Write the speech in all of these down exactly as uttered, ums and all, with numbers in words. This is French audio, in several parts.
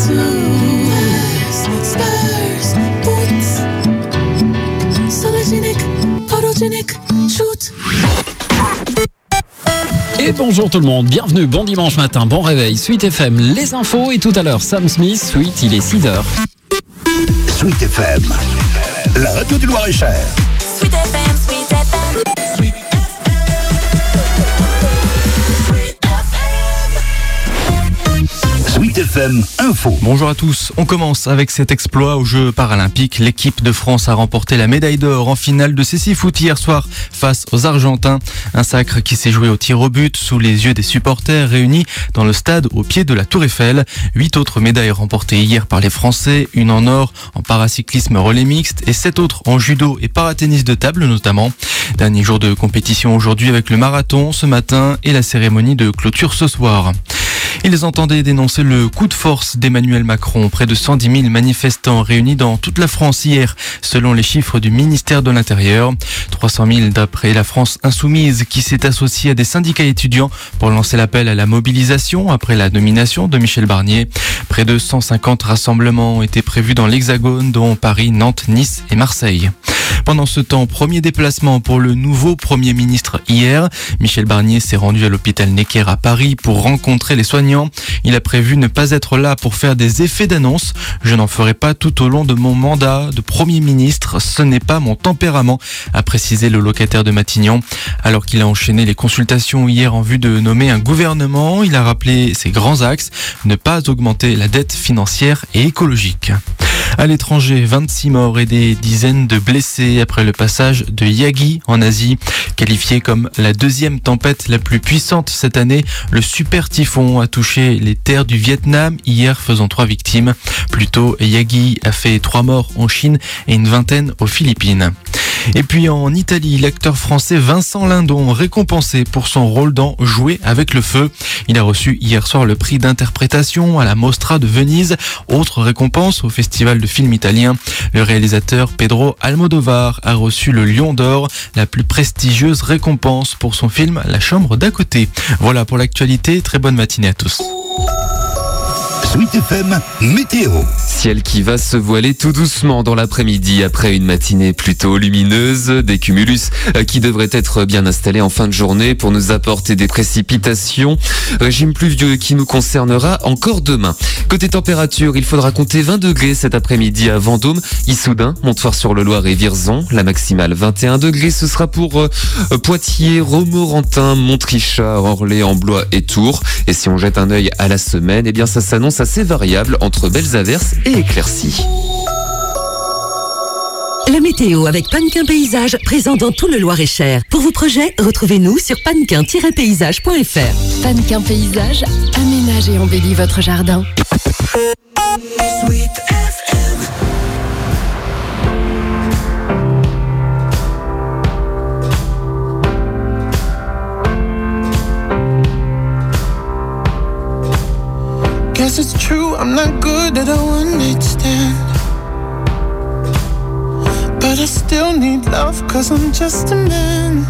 Spurs, boots, sologenic, photogenic, shoot. Et bonjour tout le monde, bienvenue, bon dimanche matin, bon réveil, Sweet F M, les infos et tout à l'heure Sam Smith, Sweet, il est six heures. Sweet F M, la radio du Loir-et-Cher. Sweet F M, Sweet F M, Sweet Sweet F M Info. Bonjour à tous, on commence avec cet exploit aux Jeux Paralympiques. L'équipe de France a remporté la médaille d'or en finale de cécifoot hier soir face aux Argentins. Un sacre qui s'est joué au tir au but sous les yeux des supporters réunis dans le stade au pied de la Tour Eiffel. Huit autres médailles remportées hier par les Français, une en or en paracyclisme relais mixte et sept autres en judo et paratennis de table notamment. Dernier jour de compétition aujourd'hui avec le marathon ce matin et la cérémonie de clôture ce soir. Ils entendaient dénoncer le coup de force d'Emmanuel Macron. Près de cent dix mille manifestants réunis dans toute la France hier, selon les chiffres du ministère de l'Intérieur. trois cent mille d'après la France Insoumise, qui s'est associée à des syndicats étudiants pour lancer l'appel à la mobilisation après la nomination de Michel Barnier. Près de cent cinquante rassemblements ont été prévus dans l'Hexagone, dont Paris, Nantes, Nice et Marseille. Pendant ce temps, premier déplacement pour le nouveau Premier ministre hier. Michel Barnier s'est rendu à l'hôpital Necker à Paris pour rencontrer les soignants. Il a prévu ne pas être là pour faire des effets d'annonce. Je n'en ferai pas tout au long de mon mandat de Premier ministre. Ce n'est pas mon tempérament, a précisé le locataire de Matignon. Alors qu'il a enchaîné les consultations hier en vue de nommer un gouvernement, il a rappelé ses grands axes. Ne pas augmenter la dette financière et écologique. À l'étranger, vingt-six morts et des dizaines de blessés après le passage de Yagi en Asie. Qualifié comme la deuxième tempête la plus puissante cette année, le super typhon a touché les terres du Vietnam hier, faisant trois victimes. Plus tôt, Yagi a fait trois morts en Chine et une vingtaine aux Philippines. Et puis en Italie, l'acteur français Vincent Lindon, récompensé pour son rôle dans Jouer avec le feu. Il a reçu hier soir le prix d'interprétation à la Mostra de Venise. Autre récompense au festival de film italien. Le réalisateur Pedro Almodovar a reçu le Lion d'Or, la plus prestigieuse récompense pour son film La Chambre d'à côté. Voilà pour l'actualité, très bonne matinée à tous. Sweet F M Météo. Ciel qui va se voiler tout doucement dans l'après-midi après une matinée plutôt lumineuse. Des cumulus qui devraient être bien installés en fin de journée pour nous apporter des précipitations. Régime pluvieux qui nous concernera encore demain. Côté température, il faudra compter vingt degrés cet après-midi à Vendôme, Issoudun, Montfort-sur-le-Loir et Vierzon. La maximale vingt et un degrés, ce sera pour euh, Poitiers, Romorantin, Montrichard, Orléans, Blois et Tours. Et si on jette un œil à la semaine, eh bien ça s'annonce assez variable entre belles averses et éclaircies. La météo avec Pannequin Paysage, présent dans tout le Loir-et-Cher. Pour vos projets, retrouvez-nous sur pannequin tiret paysage point f r. Pannequin Paysage, aménage et embellit votre jardin. Sweet F M. Guess it's true, I'm not good at a one-night stand, but I still need love, cause I'm just a man.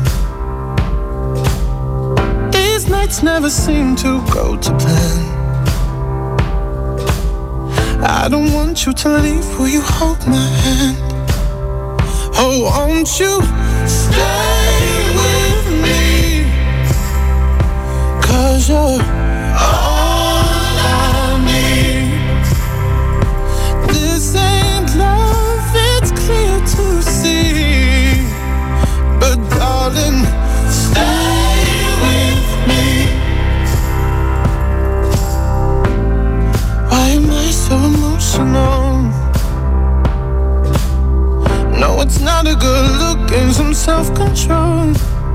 These nights never seem to go to plan. I don't want you to leave, will you hold my hand? Oh, won't you stay with me, cause you're all to see, but darling, stay with me. Why am I so emotional? No, it's not a good look and some self-control.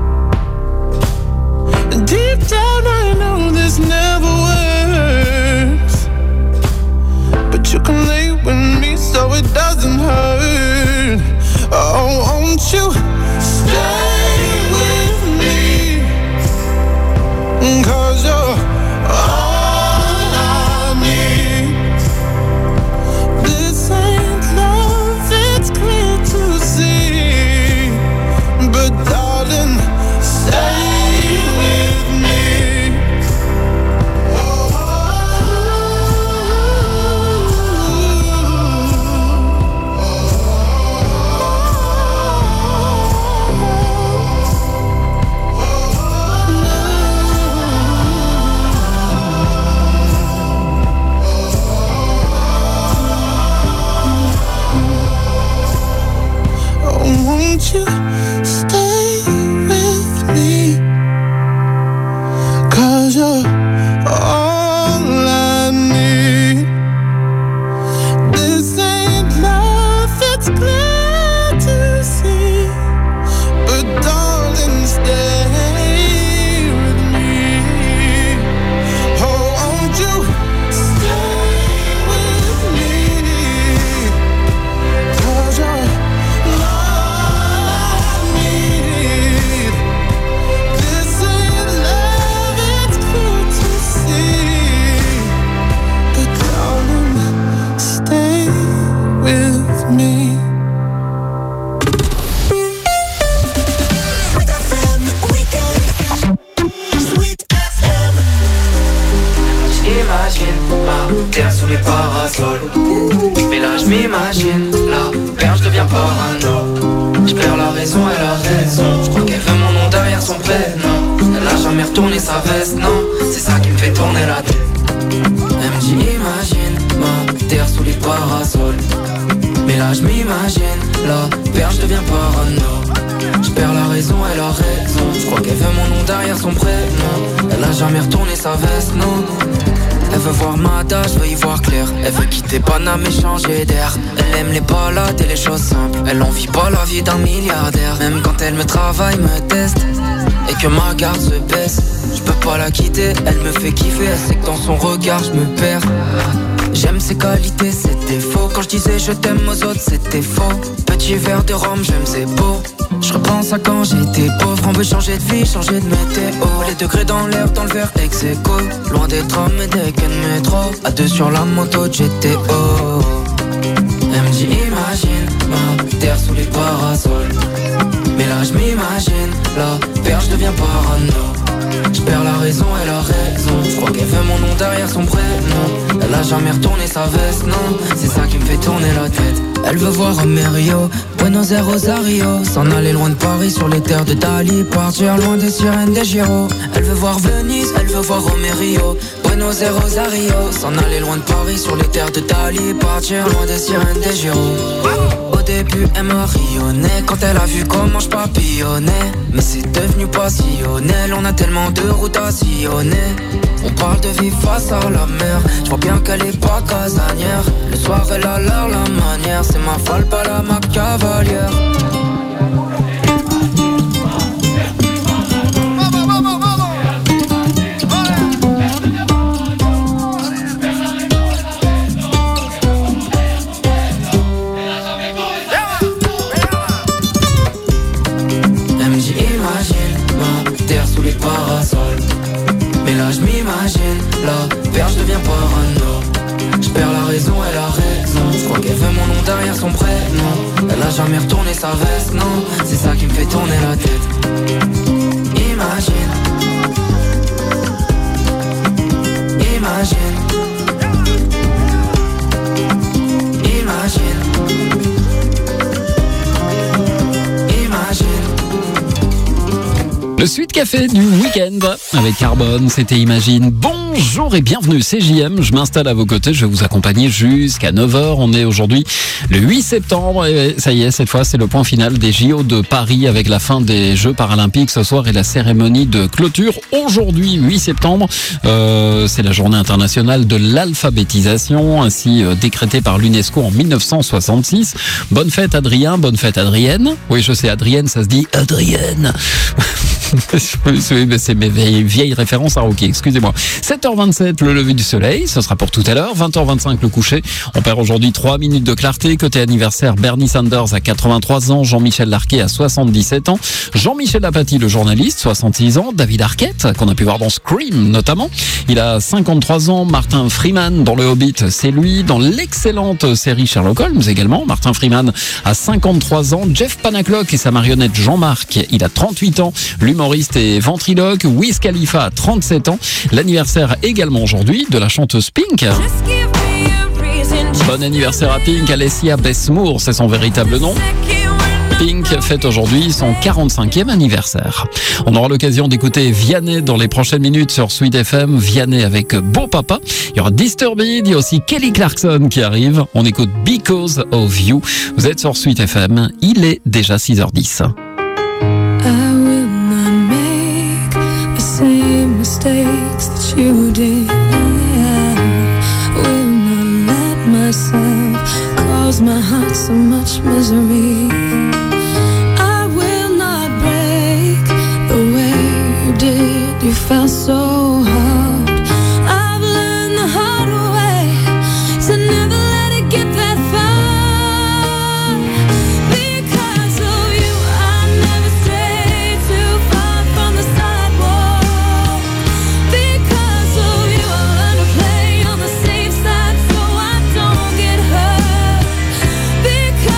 Deep down I know this never works, but you can lay with me so it doesn't hurt. Oh, won't you stay with me, cause you're all I need. This ain't love, it's clear to see, but darling, stay with me. Oh, me. J'imagine ma terre sous les parasols. Mais là je m'imagine, la perche je deviens parano. Je perds la raison et la raison. Je crois qu'elle veut mon nom derrière son prénom. Elle a jamais retourné sa veste, non. C'est ça qui me fait tourner la tête. Elle me dit imagine ma terre sous les parasols. Mais là je m'imagine, la perche je deviens parano. Je perds la raison et la raison. Je crois qu'elle veut mon nom derrière son prénom. Elle a jamais retourné sa veste, non. Elle veut voir Mada, je veux y voir clair. Elle veut quitter Paname et changer d'air. Elle aime les balades et les choses simples. Elle en vit pas la vie d'un milliardaire. Même quand elle me travaille, me teste et que ma garde se baisse, je peux pas la quitter, elle me fait kiffer. Elle sait que dans son regard je me perds. J'aime ses qualités, ses défauts. Quand je disais je t'aime aux autres, c'était faux. Petit verre de rhum, j'aime c'est beau. Je repense à quand j'étais pauvre. On veut changer de vie, changer de météo. Les degrés dans l'air, dans le verre ex aequo. Loin des trams et des quais de métro. À deux sur la moto de G T O. Elle me dit imagine ma terre sous les parasols. Mais là je m'imagine, la perche devient parano. Je perds la raison et la raison. Je crois qu'elle veut mon nom derrière son prénom. Elle a jamais retourné sa veste, non. C'est ça qui me fait tourner la tête. Elle veut voir Amerio, Buenos Aires, Rosario. S'en aller loin de Paris sur les terres de Dali. Partir loin des sirènes des Giro. Elle veut voir Venise, elle veut voir Romerio, Buenos Aires, Rosario. S'en aller loin de Paris sur les terres de Dali. Partir loin des sirènes des Giro. Au début elle m'a rayonné quand elle a vu comment je papillonnais. Mais c'est devenu passionnel, on a tellement de routes à sillonner. On parle de vie face à la mer. Je vois bien qu'elle est pas casanière. Le soir elle a l'air la manière. C'est ma folle, pas la ma cavalière. Mais là je m'imagine, la perche devient parano. Je perds la raison et la raison. Je crois qu'elle veut mon nom derrière son prénom. Elle a jamais retourné sa veste, non. C'est ça qui me fait tourner la tête. Imagine. Imagine. Imagine. Imagine. Le Suite Café du week-end avec Carbone, c'était Imagine. Bonjour et bienvenue, c'est J M. Je m'installe à vos côtés, je vais vous accompagner jusqu'à neuf heures. On est aujourd'hui le huit septembre et ça y est, cette fois c'est le point final des J O de Paris avec la fin des Jeux paralympiques ce soir et la cérémonie de clôture. Aujourd'hui, huit septembre, euh, c'est la journée internationale de l'alphabétisation, ainsi euh, décrétée par l'UNESCO en mille neuf cent soixante-six. Bonne fête Adrien, bonne fête Adrienne. Oui, je sais, Adrienne, ça se dit Adrienne. C'est mes vieilles, vieilles références à Rocky, excusez-moi. sept heures vingt-sept, le lever du soleil, ce sera pour tout à l'heure. vingt heures vingt-cinq, le coucher. On perd aujourd'hui trois minutes de clarté. Côté anniversaire, Bernie Sanders à quatre-vingt-trois ans, Jean-Michel Larquet à soixante-dix-sept ans, Jean-Michel Apathy, le journaliste, soixante-six ans, David Arquette, qu'on a pu voir dans Scream notamment, il a cinquante-trois ans, Martin Freeman dans Le Hobbit, c'est lui, dans l'excellente série Sherlock Holmes également, Martin Freeman a cinquante-trois ans, Jeff Panaclock et sa marionnette Jean-Marc, il a trente-huit ans, l'humoriste et ventriloque, Wiz Khalifa a trente-sept ans, l'anniversaire également aujourd'hui de la chanteuse Pink. Bon anniversaire à Pink, Alessia Bessmoor, c'est son véritable nom. Pink fête aujourd'hui son quarante-cinquième anniversaire. On aura l'occasion d'écouter Vianney dans les prochaines minutes sur Suite F M. Vianney avec Beau Papa. Il y aura Disturbed, il y a aussi Kelly Clarkson qui arrive. On écoute Because of You. Vous êtes sur Suite F M. Il est déjà six heures dix. I will not make the same mistakes that you did. I will not let myself cause my heart so much misery. I will not break the way you did. You felt so hard. I've learned the hard way to never let it get that far. Because of you, I never strayed too far from the sidewalk. Because of you, I learned to play on the safe side so I don't get hurt. Because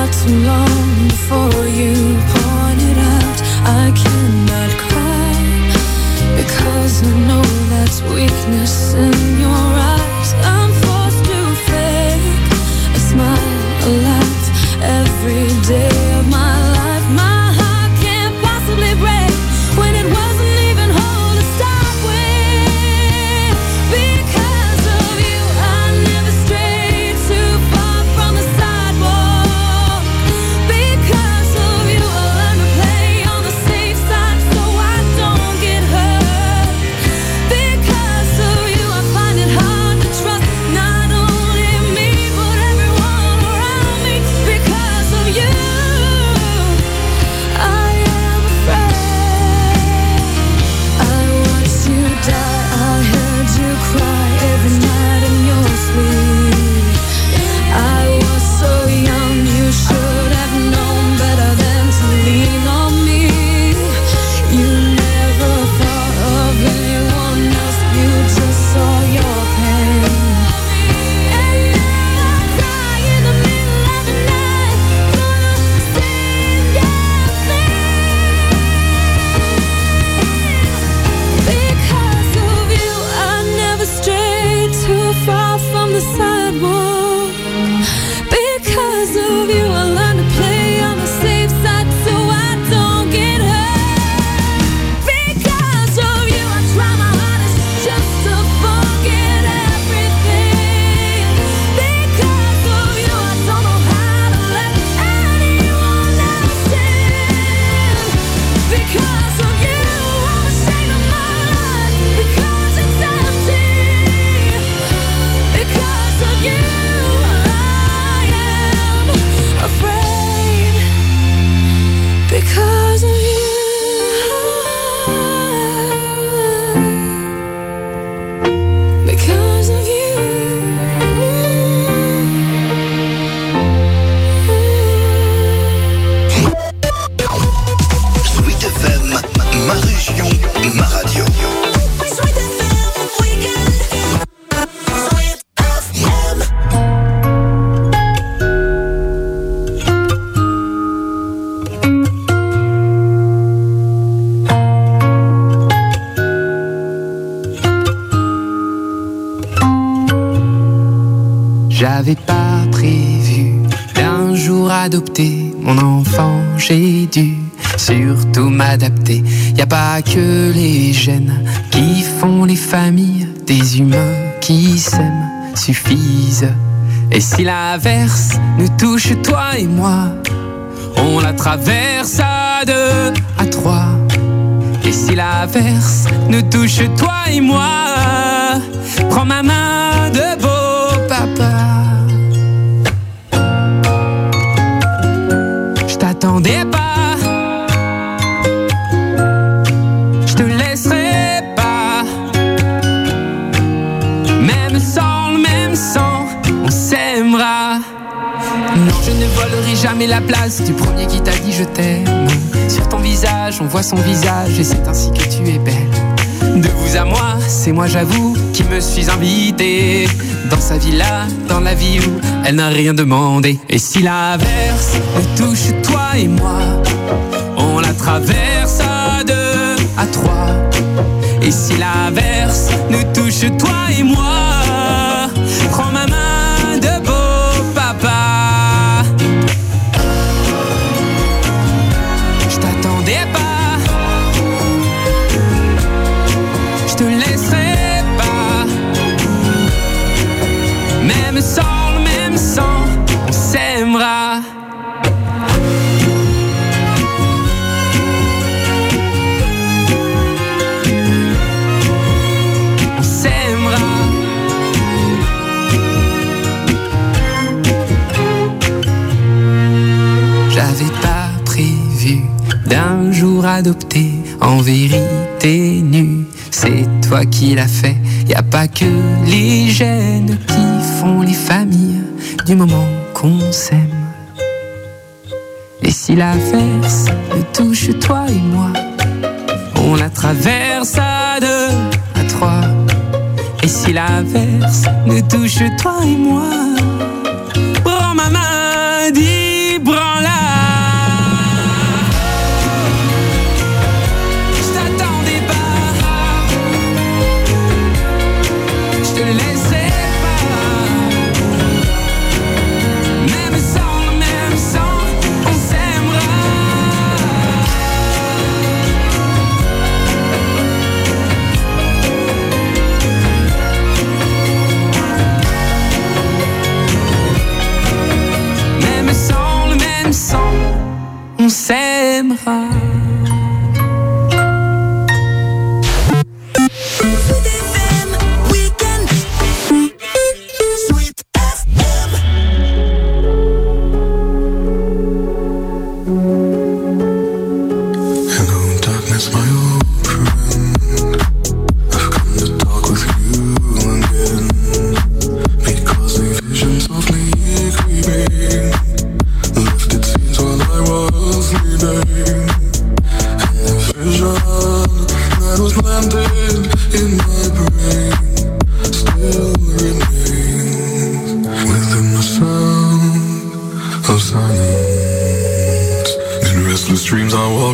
not too long before you pointed out I cannot cry, because I know that's weakness in your eyes. I'm forced to fake a smile, a laugh every day of my life. My heart can't possibly break when it wasn't even whole to start with. Because of you, I never strayed too far from the sidewalk. Because of you, I learned to play on the safe side so I don't get hurt. Because of you, I find it hard to trust not only me but everyone around me. Because of you, I am afraid. I watched you die, I heard you cry every night in your sleep. I was so young, you should have known better than to lean on me. You never thought of anyone else, you just saw your pain. And now I cry in the middle of the night for the same damn thing. Because of you, I never strayed too far from the sidewalk. Because of you, I learned to play on the safe side so I don't get hurt. Because of you, I try my hardest just to forget everything. Because of you, I don't know how to let anyone else in. Because of you, I'm ashamed of my life, because it's empty. Because of you, I am afraid. Because of you, because of you. Sweet F M, ma région, ma radio. J'avais pas prévu d'un jour adopter mon enfant, j'ai dû surtout m'adapter. Y a pas que les gènes qui font les familles, des humains qui s'aiment suffisent. Et si l'averse nous touche toi et moi, on la traverse à deux, à trois. Et si l'averse nous touche toi et moi, prends ma main de beau papa. Je t'attendais pas, je te laisserai pas. Même sans le même sang, on s'aimera. Non, je ne volerai jamais la place du premier qui t'a dit je t'aime. Sur ton visage, on voit son visage et c'est ainsi que tu es belle. De vous à moi, c'est moi j'avoue qui me suis invité dans sa villa, dans la vie où elle n'a rien demandé. Et si l'averse nous touche toi et moi, on la traverse à deux, à trois. Et si l'averse nous touche toi et moi, prends ma main de beau papa. Je t'attendais pas, je te laisserai pas. Même sans le même sang, on s'aimera. On s'aimera. J'avais pas prévu d'un jour adopter en vérité nue. C'est toi qui l'as fait, y a pas que les gènes qui font les familles du moment qu'on s'aime. Et si l'averse nous touche toi et moi, on la traverse à deux, à trois. Et si l'averse nous touche toi et moi, prends ma main, dis bras.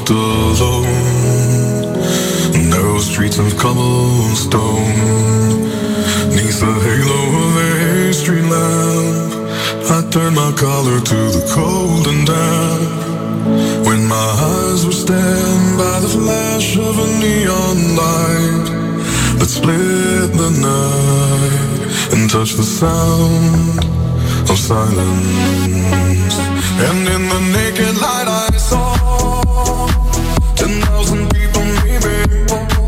walked alone, narrow streets of cobblestone, neath the halo of a street lamp, I turned my collar to the cold and damp. When my eyes were stabbed by the flash of a neon light that split the night and touched the sound of silence. And in the naked light I saw ten thousand people maybe,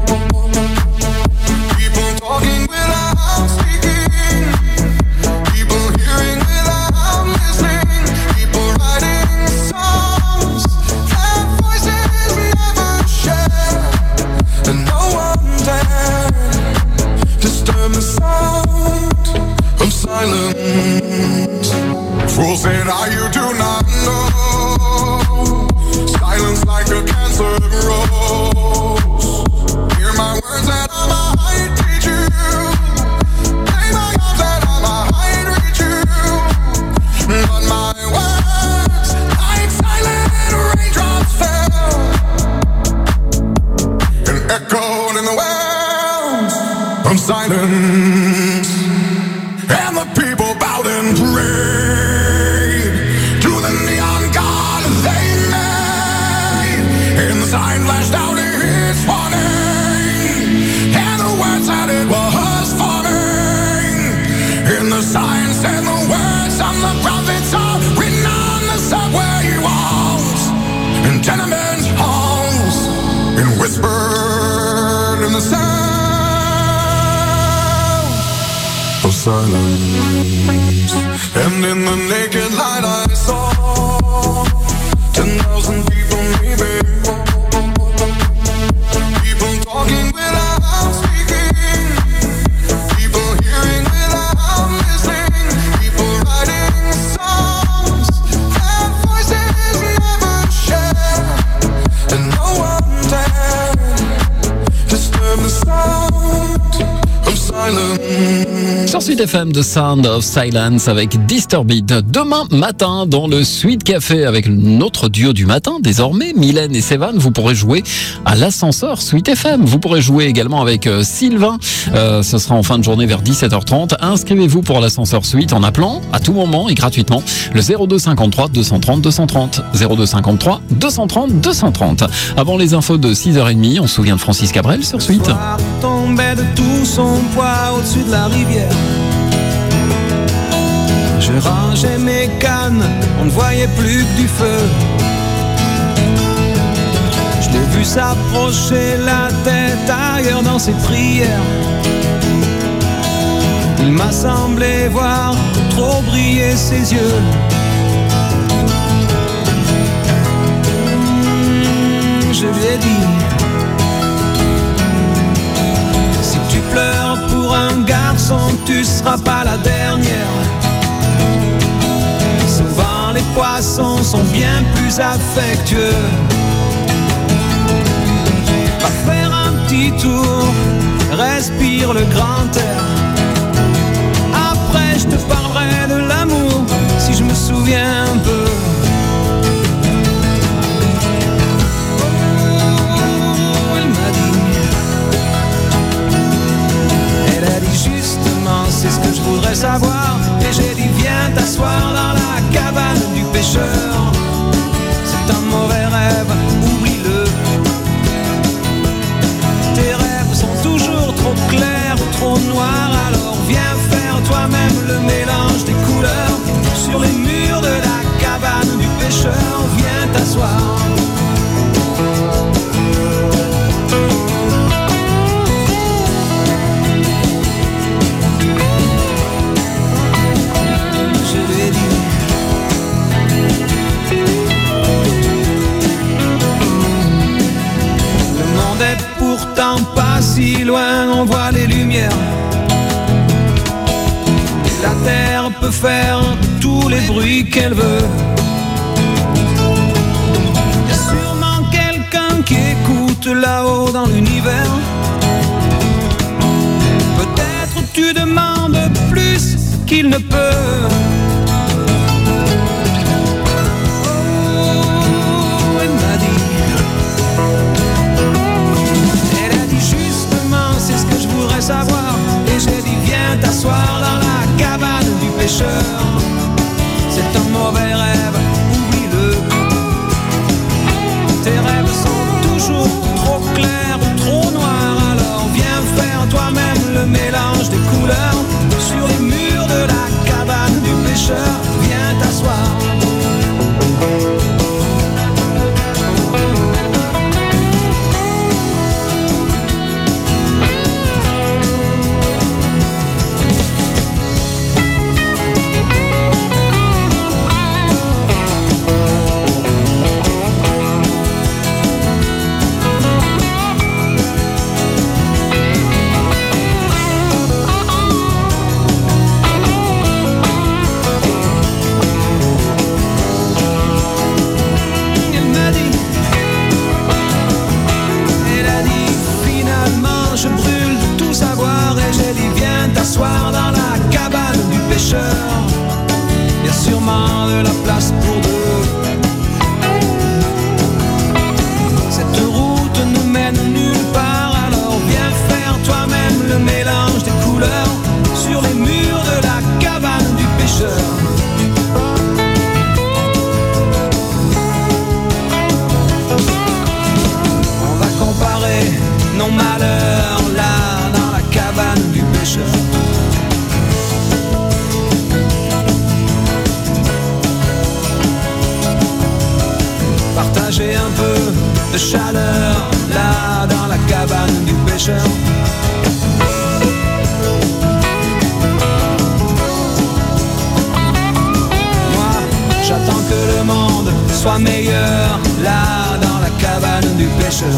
people talking without speaking, people hearing without listening, people writing songs that voices never share, and no one dared disturb the sound of silence. Fools say now you do not know, silence like a cancer grows. Hear my words that I might teach you, play my arms that I might reach you, but my words like silent raindrops fell and echoed in the wells from silence, and the people bowed and prayed to the neon god they made, and the sign flashed out its warning, and the word said it was forming, and the sign said the words of the prophets are written on the subway walls and tenement halls, and whispered in the sound of silence. And in the naked light I saw ten thousand people maybe, people talking without speaking, people hearing without listening, people writing songs that voices never share, and no one dared disturb the sound of silence. Sur Sweet F M, The Sound of Silence avec Disturbed. Demain matin, dans le Sweet Café, avec notre duo du matin, désormais, Mylène et Sévan, vous pourrez jouer à l'ascenseur Sweet F M. Vous pourrez jouer également avec euh, Sylvain. Euh, ce sera en fin de journée vers dix-sept heures trente. Inscrivez-vous pour l'ascenseur Sweet en appelant à tout moment et gratuitement le zéro deux cinquante-trois deux cent trente deux cent trente. zéro deux cinquante-trois deux cent trente deux cent trente. Avant les infos de six heures trente, on se souvient de Francis Cabrel sur Sweet. Tombait de tout son poids au-dessus de la rivière. Je rangeais mes cannes, on ne voyait plus que du feu. Je l'ai vu s'approcher, la tête ailleurs dans ses prières. Il m'a semblé voir trop briller ses yeux. Mmh, je lui ai dit, si tu pleures pour un garçon, tu seras pas la dernière. Souvent les poissons sont bien plus affectueux. Va faire un petit tour, respire le grand air. Après je te parlerai de l'amour, si je me souviens un peu. Oh, elle m'a dit, elle a dit justement, c'est ce que je voudrais savoir. Et j'ai dit viens t'asseoir dans la cabane du pêcheur. C'est un mauvais rêve, oublie-le. Tes rêves sont toujours trop clairs ou trop noirs. Alors viens faire toi-même le mélange des couleurs. Sur les murs de la cabane du pêcheur, viens t'asseoir. Pourtant pas si loin, on voit les lumières. Et la terre peut faire tous les bruits qu'elle veut. Y a sûrement quelqu'un qui écoute là-haut dans l'univers. Peut-être tu demandes plus qu'il ne peut. Oh, elle m'a dit, t'asseoir dans la cabane du pêcheur. C'est un mauvais rêve, oublie-le. Tes rêves sont toujours trop clairs ou trop noirs. Alors viens faire toi-même le mélange des couleurs. Sur les murs de la cabane du pêcheur, viens t'asseoir. Dans la cabane du pêcheur, y a sûrement de la place pour deux. Cette route ne mène nulle part, alors viens faire toi-même le mélange des couleurs sur les murs de la cabane du pêcheur. On va comparer nos malheurs là dans la cabane du pêcheur. Partager un peu de chaleur là dans la cabane du pêcheur. Moi, j'attends que le monde soit meilleur là dans la cabane du pêcheur.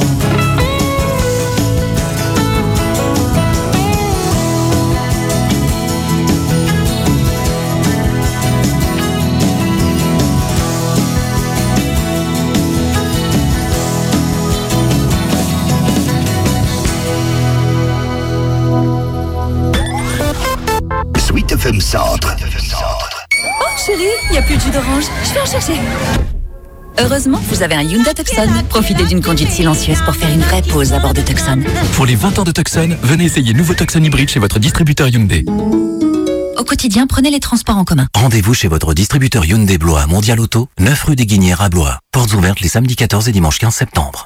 Sweet F M Centre. Oh chérie, il n'y a plus de jus d'orange. Je vais en chercher. Heureusement, vous avez un Hyundai Tucson. Profitez d'une conduite silencieuse pour faire une vraie pause à bord de Tucson. Pour les vingt ans de Tucson, venez essayer le nouveau Tucson hybride chez votre distributeur Hyundai. Au quotidien, prenez les transports en commun. Rendez-vous chez votre distributeur Hyundai Blois Mondial Auto, neuf rue des Guinières à Blois. Portes ouvertes les samedis quatorze et dimanche quinze septembre.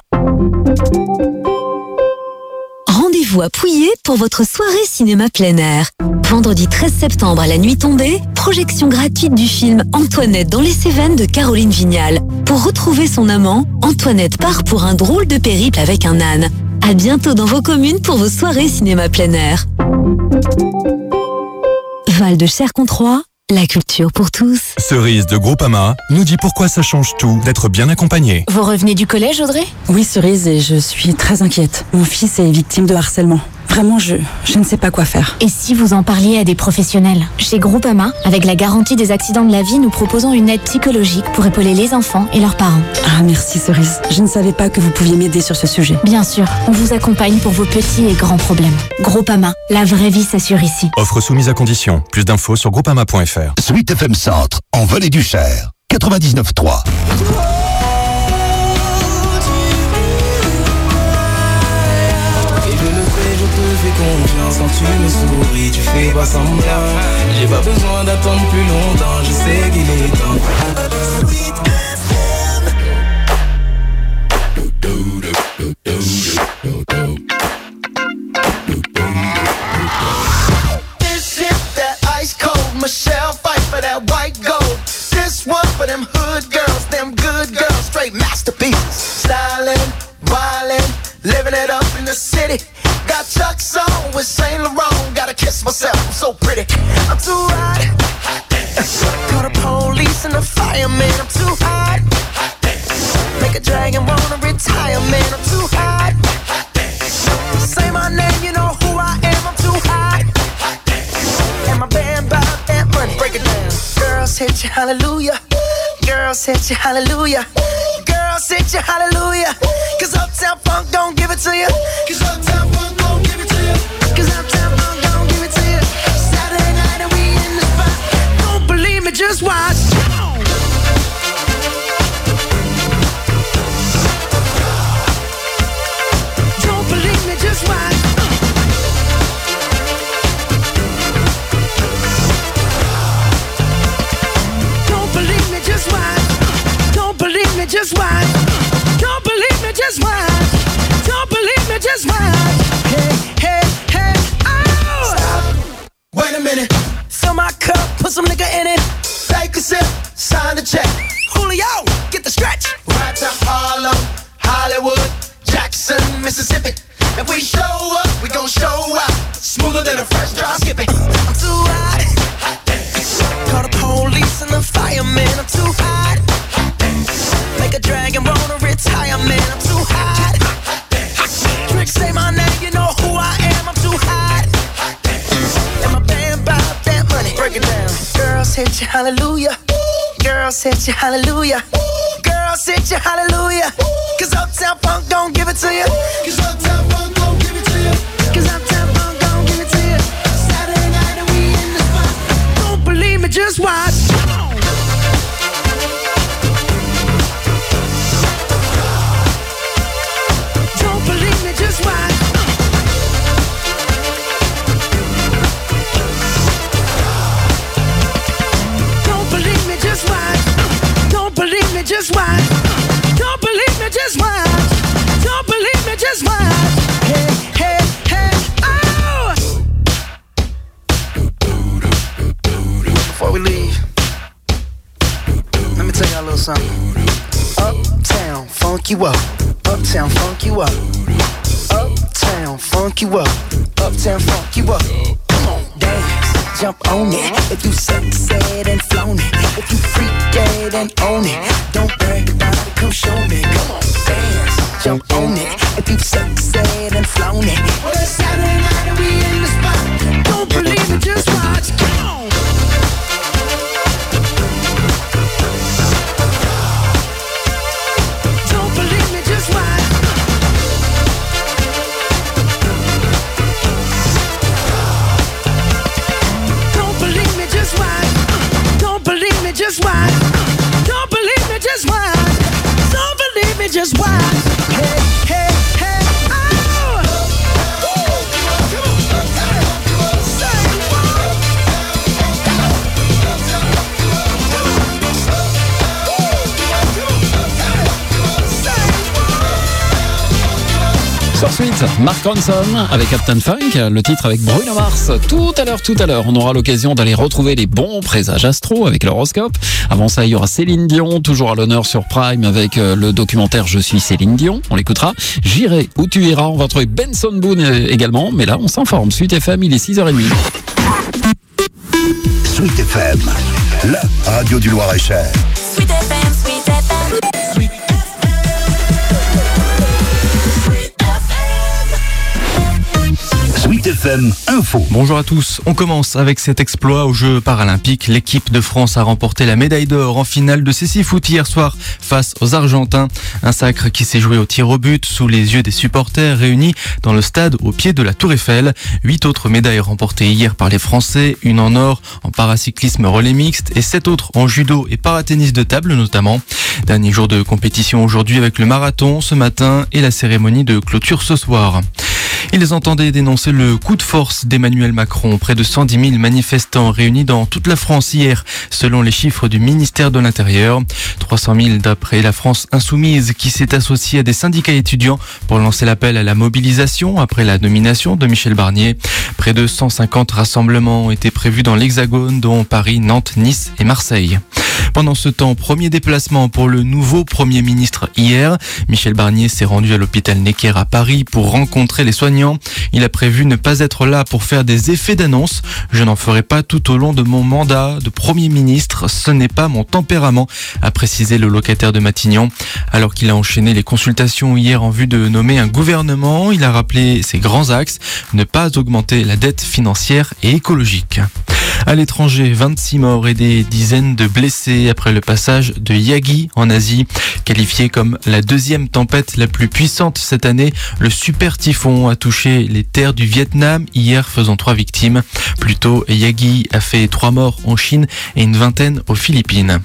Rendez-vous à Pouillé pour votre soirée cinéma plein air. Vendredi treize septembre à la nuit tombée, projection gratuite du film Antoinette dans les Cévennes de Caroline Vignal. Pour retrouver son amant, Antoinette part pour un drôle de périple avec un âne. À bientôt dans vos communes pour vos soirées cinéma plein air. Val de Cher-Controy, la culture pour tous. Cerise de Groupama nous dit pourquoi ça change tout d'être bien accompagné. Vous revenez du collège, Audrey ? Oui, Cerise, et je suis très inquiète. Mon fils est victime de harcèlement. Vraiment, je, je ne sais pas quoi faire. Et si vous en parliez à des professionnels ? Chez Groupama, avec la garantie des accidents de la vie, nous proposons une aide psychologique pour épauler les enfants et leurs parents. Ah, merci Cerise. Je ne savais pas que vous pouviez m'aider sur ce sujet. Bien sûr, on vous accompagne pour vos petits et grands problèmes. Groupama, la vraie vie s'assure ici. Offre soumise à condition. Plus d'infos sur groupama point f r. Sweet F M Centre, en Vallée du Cher, quatre-vingt-dix-neuf trois. Confiance quand tu me souris, tu fais pas semblant. J'ai pas besoin d'attendre plus longtemps, je sais qu'il est temps. This shit that ice cold, Michelle fight for that white gold. This one for them hood girls, them good girls, straight masterpieces. Styling, wildin', living it up in the city. Got Chuck's on with Saint Laurent. Gotta kiss myself, I'm so pretty. I'm too hot. Call the police and the fireman. I'm too hot. Make a dragon wanna retire, man. I'm too hot. Say my name, you know who I am. I'm too hot. And my band bought that money. Break it down. Girls hit you, hallelujah. Girls hit you, hallelujah. Girls hit you, hallelujah. Cause Uptown Funk don't give it to you. Cause Uptown Funk don't give it to you. Cause Uptown Funk don't give it to you. Saturday night and we in the spot. Don't believe me, just watch. Don't believe me, just watch. just watch. Don't believe me, just watch. Hey, hey, hey, oh! Stop. Wait a minute. Fill my cup, put some nigga in it. Take a sip, sign the check. Julio, get the stretch. Right to Harlem, Hollywood, Jackson, Mississippi. If we show up, we gon' show out. Smoother than a fresh drop skipping. I'm too hot. Hot dance. Call the police and the fireman. I'm too hot. Hot dance. Make a dragon roll to retirement. I'm too hot. Hot dance. Trick say my name, you know who I am. I'm too hot. Hot dance. And my band bought that money. Break it down. Girls hit you, hallelujah. Girls hit you, hallelujah. Girls hit you, hallelujah. Cause Uptown Funk don't give it to you. Cause Uptown Funk don't give it to you. Cause Uptown Funk don't give it to you. Saturday night and we in the spot. Don't believe me, just watch. Don't believe me, just watch. Don't believe me, just watch. Don't believe me, just watch. Don't believe me, just watch. Don't believe me, just watch. Hey, hey, hey, oh! Before we leave, let me tell y'all a little something. Uptown, funk you up. Uptown, funk you up. Uptown, funk you up. Uptown, funk you up. Come on, dance, jump on it. If you sunset and flown it. If you freak dead and own it. Don't brag about it, come show me. Come on, dance, jump on it. If you sunset and flown it. Well, it's Saturday night and we in the spot. Don't believe it, just watch. Come on. Don't believe me, just watch. Don't believe me, just watch. Don't believe me, just watch. Don't believe me, just watch. Don't believe me, just watch. Hey, hey, hey, oh! Sur Suite, Mark Ronson avec Captain Funk, le titre avec Bruno Mars. Tout à l'heure, tout à l'heure, on aura l'occasion d'aller retrouver les bons présages astro avec l'horoscope. Avant ça, il y aura Céline Dion, toujours à l'honneur sur Prime avec le documentaire Je suis Céline Dion. On l'écoutera. J'irai où tu iras. On va retrouver Benson Boone également. Mais là, on s'informe. Suite F M, il est six heures trente. Suite F M, la radio du Loir-et-Cher. Suite F M, Suite F M. Suite F M Info. Bonjour à tous. On commence avec cet exploit aux Jeux paralympiques. L'équipe de France a remporté la médaille d'or en finale de cécifoot hier soir face aux Argentins. Un sacre qui s'est joué au tir au but sous les yeux des supporters réunis dans le stade au pied de la Tour Eiffel. Huit autres médailles remportées hier par les Français, une en or en paracyclisme relais mixte et sept autres en judo et paratennis de table notamment. Dernier jour de compétition aujourd'hui avec le marathon ce matin et la cérémonie de clôture ce soir. Ils entendaient dénoncer le coup de force d'Emmanuel Macron. Près de cent dix mille manifestants réunis dans toute la France hier, selon les chiffres du ministère de l'Intérieur. trois cent mille d'après la France Insoumise qui s'est associée à des syndicats étudiants pour lancer l'appel à la mobilisation après la nomination de Michel Barnier. Près de cent cinquante rassemblements ont été prévus dans l'Hexagone, dont Paris, Nantes, Nice et Marseille. Pendant ce temps, premier déplacement pour le nouveau Premier ministre hier. Michel Barnier s'est rendu à l'hôpital Necker à Paris pour rencontrer les soignants. Il a prévu ne pas être là pour faire des effets d'annonce. Je n'en ferai pas tout au long de mon mandat de Premier ministre. Ce n'est pas mon tempérament, a précisé le locataire de Matignon. Alors qu'il a enchaîné les consultations hier en vue de nommer un gouvernement, il a rappelé ses grands axes. Ne pas augmenter la dette financière et écologique. À l'étranger, vingt-six morts et des dizaines de blessés après le passage de Yagi en Asie. Qualifié comme la deuxième tempête la plus puissante cette année, le super typhon a touché les terres du Vietnam hier, faisant trois victimes. Plus tôt, Yagi a fait trois morts en Chine et une vingtaine aux Philippines.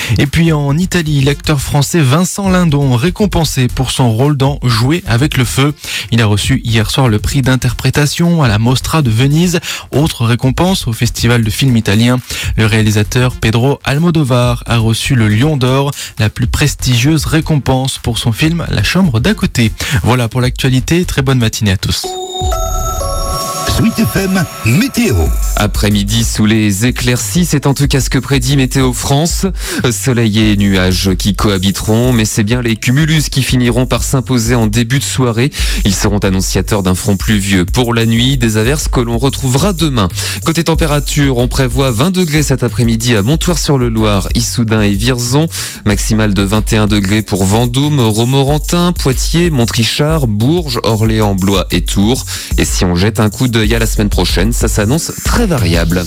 Et puis en Italie, l'acteur français Vincent Lindon, récompensé pour son rôle dans Jouer avec le feu. Il a reçu hier soir le prix d'interprétation à la Mostra de Venise. Autre récompense au Festival de films italien. Le réalisateur Pedro Almodovar a reçu le Lion d'Or, la plus prestigieuse récompense pour son film La Chambre d'à côté. Voilà pour l'actualité. Très bonne matinée à tous. Sweet F M Météo. Après-midi sous les éclaircies, c'est en tout cas ce que prédit Météo France. Soleil et nuages qui cohabiteront, mais c'est bien les cumulus qui finiront par s'imposer en début de soirée. Ils seront annonciateurs d'un front pluvieux pour la nuit, des averses que l'on retrouvera demain. Côté température, on prévoit vingt degrés cet après-midi à Montoire-sur-le-Loir, Issoudun et Vierzon. Maximale de vingt et un degrés pour Vendôme, Romorantin, Poitiers, Montrichard, Bourges, Orléans, Blois et Tours. Et si on jette un coup d'œil à la semaine prochaine, ça s'annonce très variable.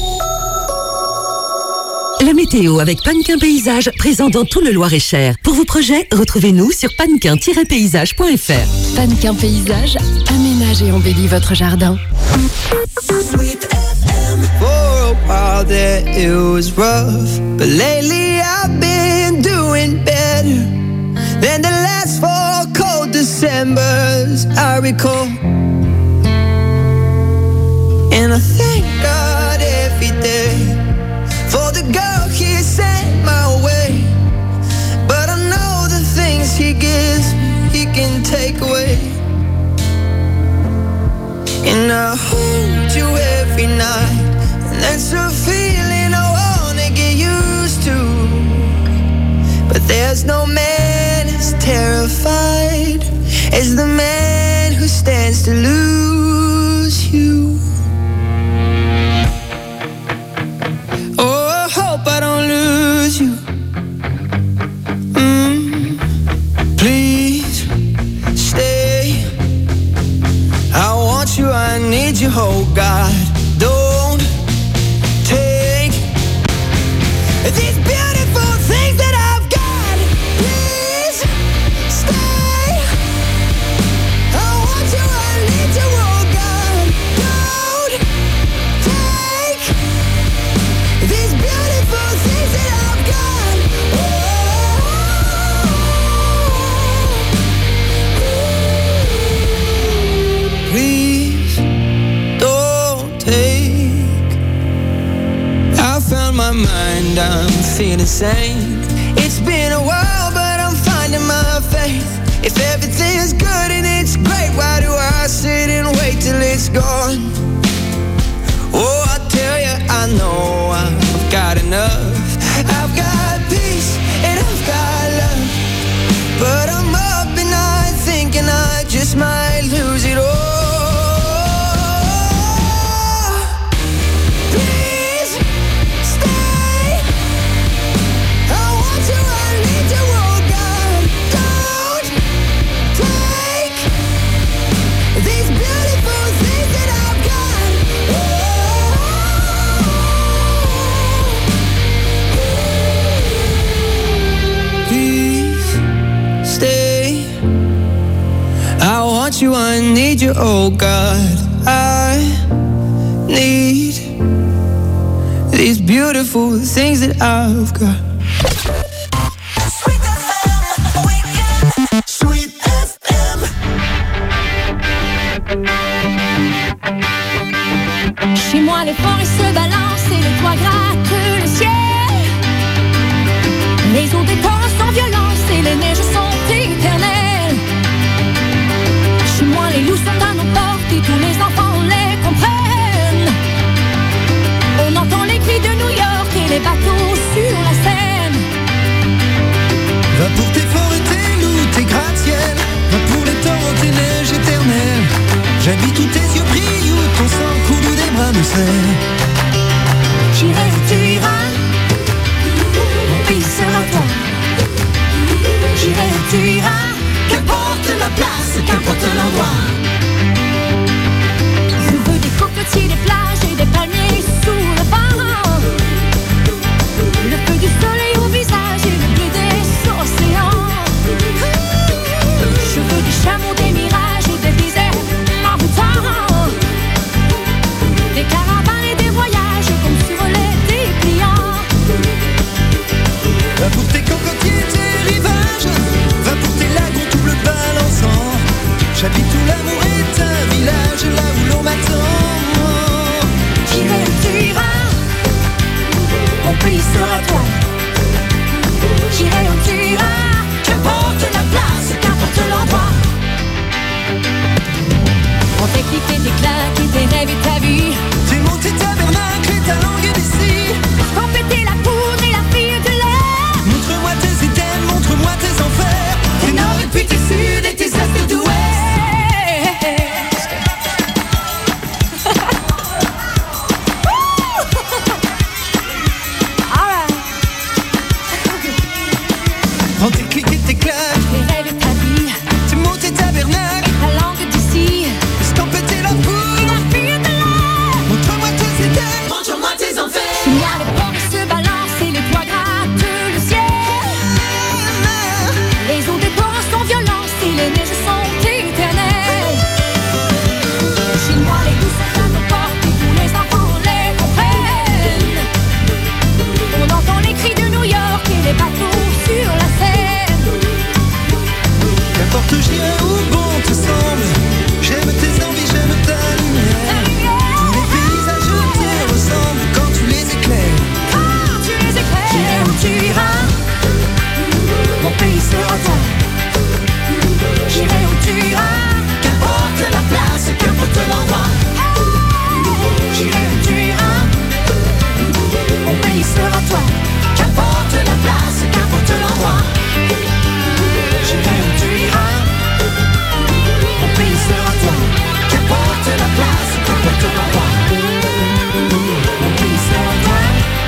La météo avec Pannequin Paysage, présent dans tout le Loir-et-Cher. Pour vos projets, retrouvez-nous sur pannequin tiret paysage point f r. Pannequin Paysage, aménage et embellit votre jardin. Sweet F M. For a while there it was rough, but lately I've been doing better than the last four cold Decembers I recall. And I thank God every day for the girl He sent my way. But I know the things He gives me, He can take away. And I hold you every night, and that's a feeling I wanna get used to. But there's no man as terrified as the man who stands to lose you. I don't lose you. Mm, please stay. I want you, I need you, oh God. Don't take these beautiful things that I've got. Please stay. I want you, I need you, oh God. Don't take these beautiful things that I've got. Oh, please don't take. I found my mind, I'm feeling sane. It's been a while, but I'm finding my faith. If everything's good and it's great, why do I sit and wait till it's gone? Oh, I tell you, I know I've got enough. I've got peace and I've got love. But I'm up at night thinking I just might lose it all. Please stay. I want you, I need you, oh God. Don't take these beautiful things that I've got. I want you, I need you, oh God. I need these beautiful things that I've got. Sweet F M. Chez moi, les forêts se balancent et le toit gratte le ciel. Les eaux des torrents sont violentes et les neiges sont éternelles. Chez moi, les loups sont à nos portes et tous les enfants les comprennent. On entend les cris de New York et les bateaux sur la Seine. Va pour tes forêts, tes loups, tes gratte-ciel. Va pour les torrents, tes neiges éternelles. J'habite où tes yeux brillent, où ton sang coule, où des bras me serrent. J'irai où tu iras, mon pays sera toi. J'irai où tu iras, qu'importe la place, qu'importe l'endroit. Je veux des cocotiers, des plages et des palmiers sous le vent. Le feu du soleil au visage et le bleu des océans. Je veux des chameaux, des mirages et des déserts envoûtants. Des caravanes et des voyages comme sur les dépliants. J'habite où l'amour est un village, là où l'on m'attend. J'irai où tu iras, mon pays sera toi. J'irai où tu iras, qu'importe la place, qu'importe l'endroit. On fait cliquer tes claques et tes rêves et ta vie. Tes mots, tes tabernacles et ta langue d'ici. Pour péter la poudre et la fille de l'air. Montre-moi tes idées, montre-moi tes enfers. Tes nord et puis tes sud et tes est et d'ouest. Prends tes clics et tes claques, tes rêves et ta vie. Tes mots, tes tabernacles et ta langue d'ici. Laisse péter la poudre, la fille de l'air. Montre-moi tes idées, montre-moi tes enfers. Il y a les ports se balancent et les toits grattent le ciel. Les ondes des torrents sont violentes et les neiges sont éternelles. Chez moi les goûts sont à nos portes et tous les enfants les comprennent. On entend les cris de New York et les bateaux sur la Seine. Qu'importe j'irai où bon te semble. J'aime tes envies, j'aime ta lumière. Tous les paysages te ressemblent quand tu les éclaires. Quand tu les éclaires. J'irai où tu iras, mon pays sera toi. J'irai où tu iras, qu'importe la place, qu'importe l'endroit. J'irai où tu iras, mon pays sera toi. Qu'importe la place, qu'importe l'endroit. J'irai où tu iras, mon pays sera toi. Qu'importe la place, qu'importe l'endroit. Mon pays sera toi.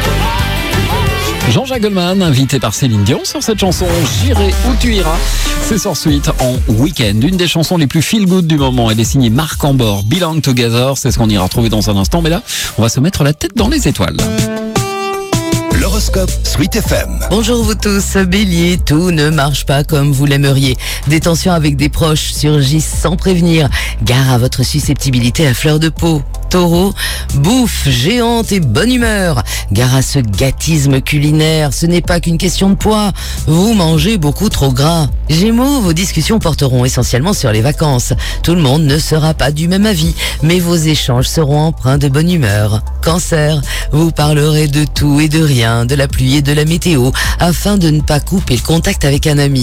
Jean-Jacques Goldman, invité par Céline Dion sur cette chanson J'irai où tu iras. C'est sur Suite en week-end. Une des chansons les plus feel-good du moment. Elle est signée Marc Ambor, Belong Together. C'est ce qu'on ira retrouver dans un instant. Mais là, on va se mettre la tête dans les étoiles. L'horoscope Suite F M. Bonjour vous tous, Bélier, tout ne marche pas comme vous l'aimeriez. Des tensions avec des proches surgissent sans prévenir. Gare à votre susceptibilité à fleur de peau. Taureau, bouffe géante et bonne humeur. Gare à ce gâtisme culinaire, ce n'est pas qu'une question de poids. Vous mangez beaucoup trop gras. Gémeaux, vos discussions porteront essentiellement sur les vacances. Tout le monde ne sera pas du même avis, mais vos échanges seront empreints de bonne humeur. Cancer, vous parlerez de tout et de rien, de la pluie et de la météo, afin de ne pas couper le contact avec un ami.